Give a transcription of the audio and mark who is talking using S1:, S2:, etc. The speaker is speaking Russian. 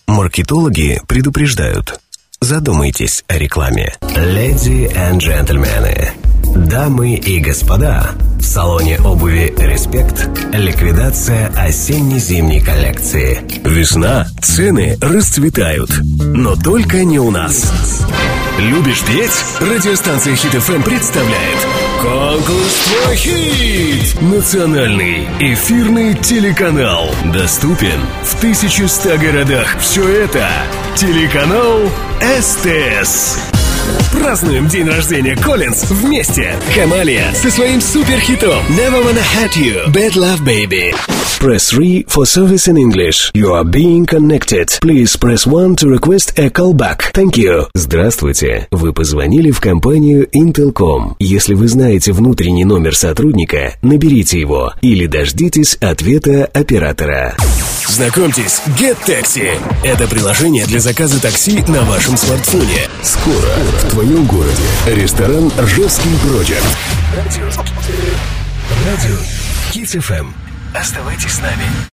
S1: Маркетологи предупреждают. Задумайтесь о рекламе. Леди и джентльмены, дамы и господа, в салоне обуви «Респект» ликвидация осенне-зимней коллекции. Весна, цены расцветают, но только не у нас. Любишь петь? Радиостанция Хит FM представляет конкурс «Твой хит». Национальный эфирный телеканал. Доступен в 1100 городах. Все это телеканал СТС. Празднуем день рождения Коллинз вместе. Хамалия со своим суперхитом Never Wanna Hurt You, Bad Love Baby. Press 3 for service in English. You are being connected. Please press 1 to request a callback. Thank you. Здравствуйте. Вы позвонили в компанию Intelcom. Если вы знаете внутренний номер сотрудника, наберите его или дождитесь ответа оператора. Знакомьтесь, GetTaxi. Это приложение для заказа такси на вашем смартфоне. Скоро в твоем городе ресторан Ржевский Проджект. Радио Хит FM. Оставайтесь с нами.